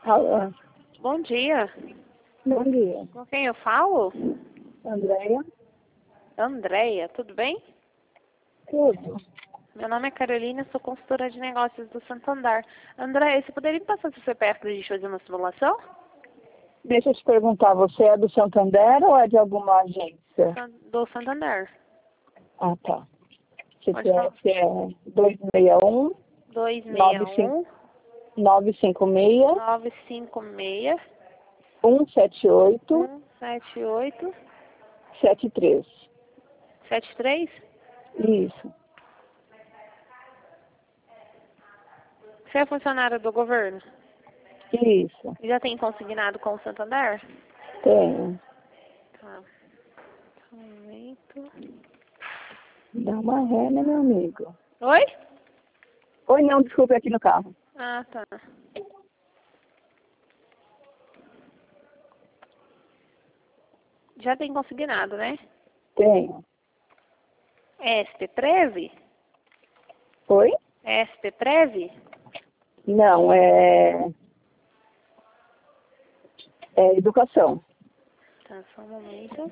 Alô, Bom dia. bom dia. Com quem eu falo? Andréia? Andréia, tudo bem? Tudo. Meu nome é Carolina, sou consultora de negócios do Santander. Andréia, você poderia me passar seu CPF para a gente fazer uma simulação? Deixa eu te perguntar, você é do Santander ou é de alguma agência? Do Santander. Ah, tá. Pode falar. CPF é 261 261 956 956 178 178 73. 73? Isso, Você é funcionário do governo? isso. Já tem consignado com o Santander? Tenho. Tá. Só um momento. Dá uma ré, né, meu amigo? Oi? Oi, não, desculpa, é aqui no carro. Ah, tá. Já tem consignado, né? Tenho. É SP13? Oi? É SP13? Não, é educação. Tá, só um momento.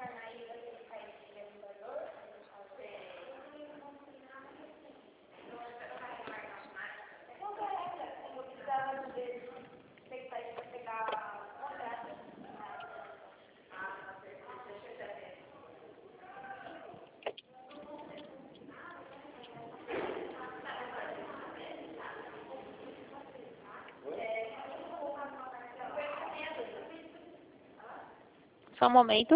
Só um momento.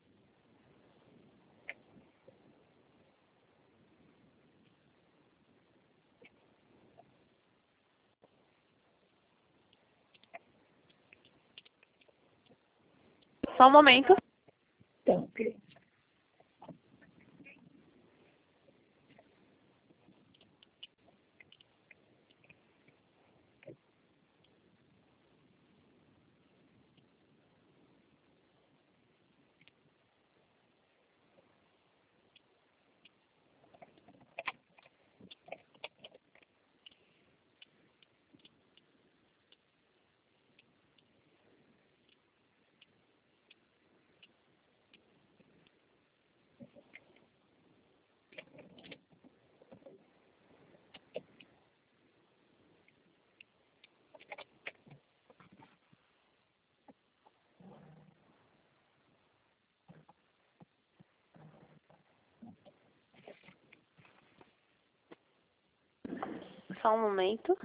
Só um momento. Então, ok. Só um momento.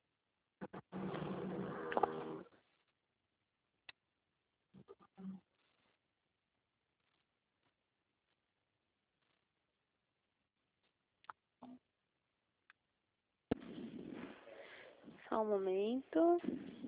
Só um momento.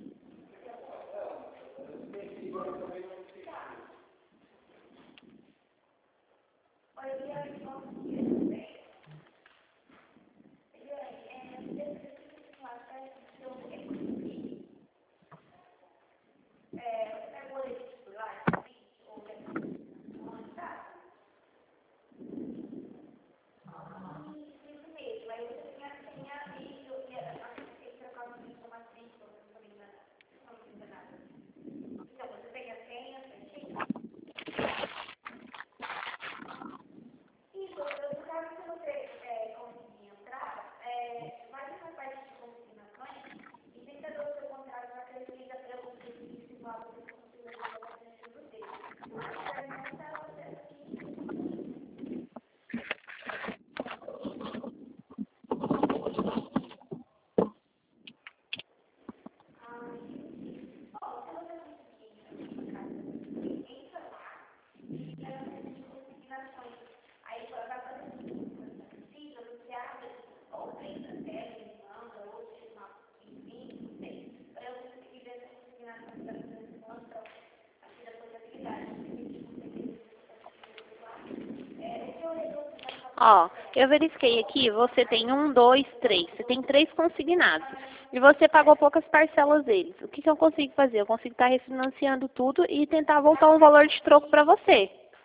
Ó, eu verifiquei aqui, você tem 1, 2, 3. Você tem 3 consignados. E você pagou poucas parcelas deles. O que eu consigo fazer? Eu consigo estar refinanciando tudo e tentar voltar um valor de troco para você.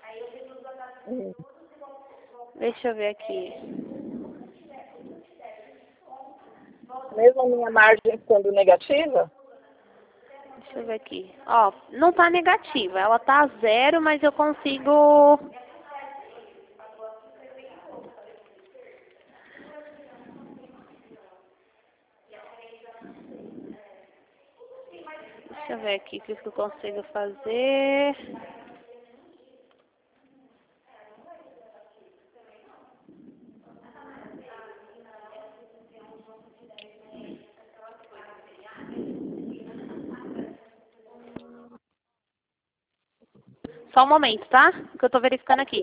Deixa eu ver aqui. Mesmo a minha margem sendo negativa? Deixa eu ver aqui. Ó, não tá negativa. Ela tá 0, mas eu consigo... Deixa eu ver aqui o que eu consigo fazer. Só um momento, tá? Que eu tô verificando aqui.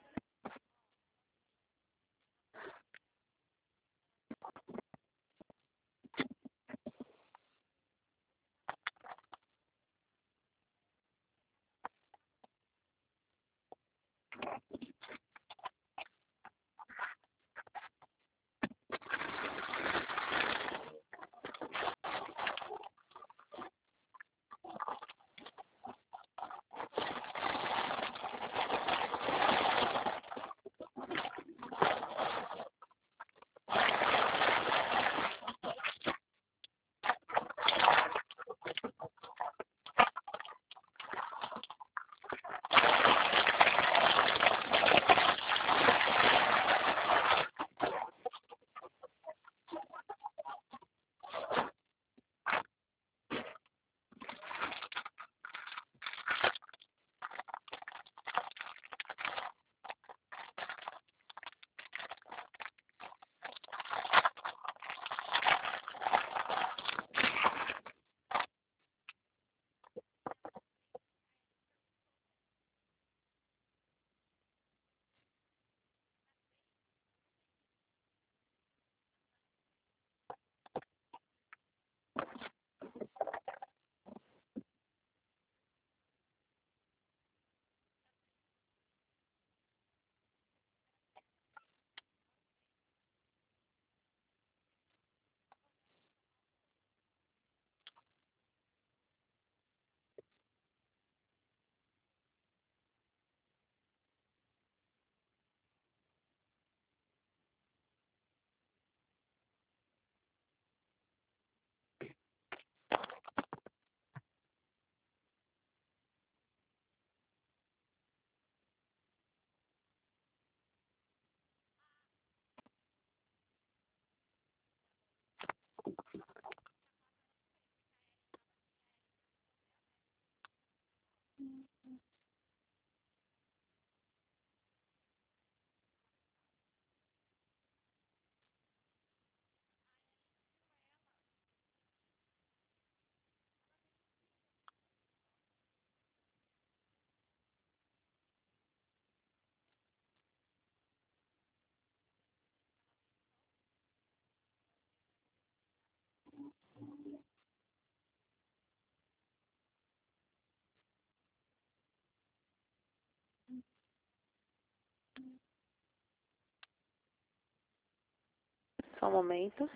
Só um momento.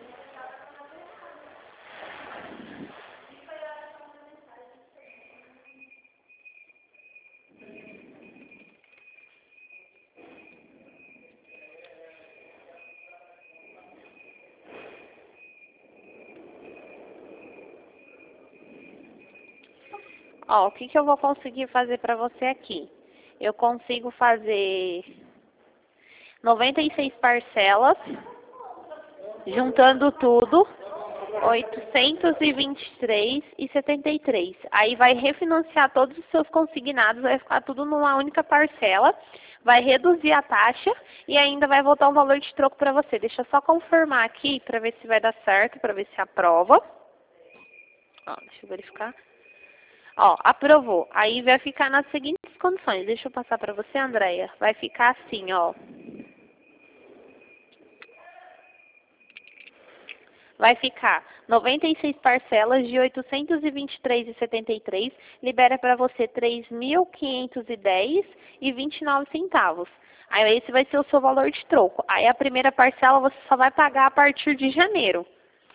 Ó, o que eu vou conseguir fazer pra você aqui? Eu consigo fazer 96 parcelas, juntando tudo, 823,73. Aí vai refinanciar todos os seus consignados, vai ficar tudo numa única parcela, vai reduzir a taxa e ainda vai voltar um valor de troco para você. Deixa eu só confirmar aqui para ver se vai dar certo, para ver se aprova. Ó, deixa eu verificar. Ó, aprovou. Aí vai ficar nas seguintes condições. Deixa eu passar para você, Andréia. Vai ficar assim, ó. Vai ficar 96 parcelas de 823,73, libera para você 3.510,29 centavos. Aí esse vai ser o seu valor de troco. Aí a primeira parcela você só vai pagar a partir de janeiro.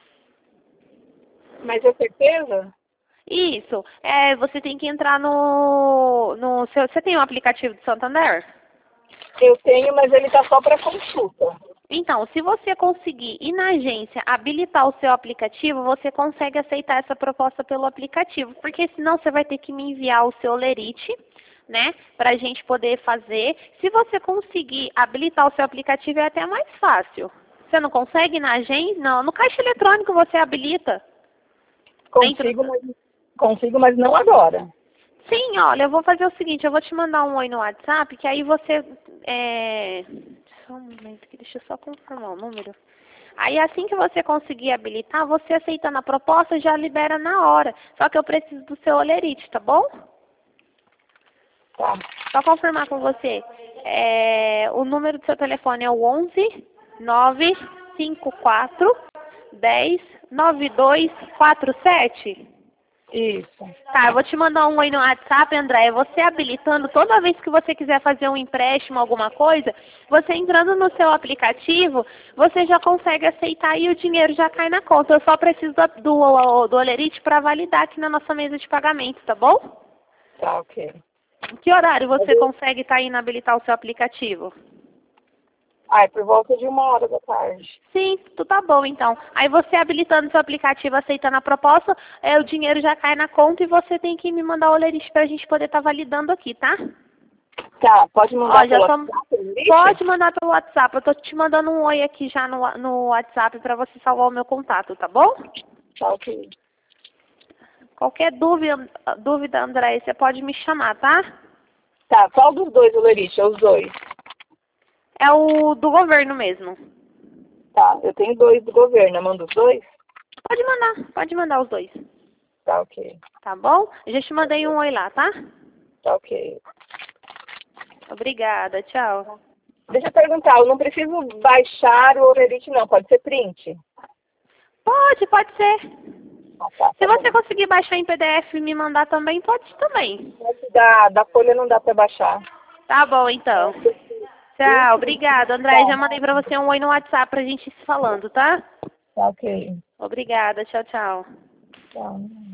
Mas é certeza? Isso. Você tem que entrar no seu... Você tem um aplicativo do Santander? Eu tenho, mas ele tá só para consulta. Então, se você conseguir ir na agência habilitar o seu aplicativo, você consegue aceitar essa proposta pelo aplicativo, porque senão você vai ter que me enviar o seu lerite, né, para a gente poder fazer. Se você conseguir habilitar o seu aplicativo, é até mais fácil. Você não consegue ir na agência? Não, no caixa eletrônico você habilita. Consigo, mas não agora. Sim, olha, eu vou fazer o seguinte, eu vou te mandar um oi no WhatsApp, que aí você... Só um momento aqui, deixa eu só confirmar o número. Aí assim que você conseguir habilitar, você aceitando a proposta já libera na hora. Só que eu preciso do seu olerite, tá bom? Tá. Só confirmar com você. O número do seu telefone é o 11 954 10 9247. Isso. Tá, eu vou te mandar um oi no WhatsApp, André. Você habilitando, toda vez que você quiser fazer um empréstimo, alguma coisa, você entrando no seu aplicativo, você já consegue aceitar e o dinheiro já cai na conta. Eu só preciso do olerite para validar aqui na nossa mesa de pagamento, tá bom? Tá, ok. Em que horário você consegue estar indo habilitar o seu aplicativo? É por volta de 1h da tarde. Sim, tudo tá bom então. Aí você habilitando seu aplicativo, aceitando a proposta, o dinheiro já cai na conta e você tem que me mandar o olerite pra gente poder estar validando aqui, tá? Tá, pode mandar pelo WhatsApp? Pode mandar pelo WhatsApp. Eu tô te mandando um oi aqui já no WhatsApp pra você salvar o meu contato, tá bom? Tá, ok. Qualquer dúvida, André, você pode me chamar, tá? Tá, qual dos dois, olerite? É os dois. É o do governo mesmo. Tá, eu tenho 2 do governo, eu mando os 2? Pode mandar os dois. Tá, ok. Tá bom? Eu já te mandei um oi lá, tá? Tá, ok. Obrigada, tchau. Deixa eu perguntar, eu não preciso baixar o olerite não, pode ser print? Pode ser. Tá, Se você conseguir baixar em PDF e me mandar também, pode também. Da folha não dá pra baixar. Tá bom, então. Tchau, obrigada, André. Já mandei pra você um oi no WhatsApp pra gente ir se falando, tá? Tá, ok. Obrigada, tchau, tchau. Tchau.